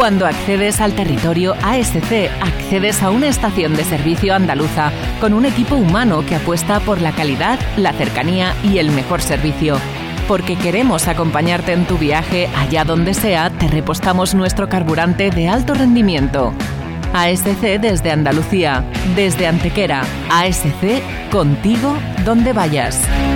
Cuando accedes al territorio ASC, accedes a una estación de servicio andaluza con un equipo humano que apuesta por la calidad, la cercanía y el mejor servicio. Porque queremos acompañarte en tu viaje allá donde sea, te repostamos nuestro carburante de alto rendimiento. ASC desde Andalucía, desde Antequera. ASC, contigo donde vayas.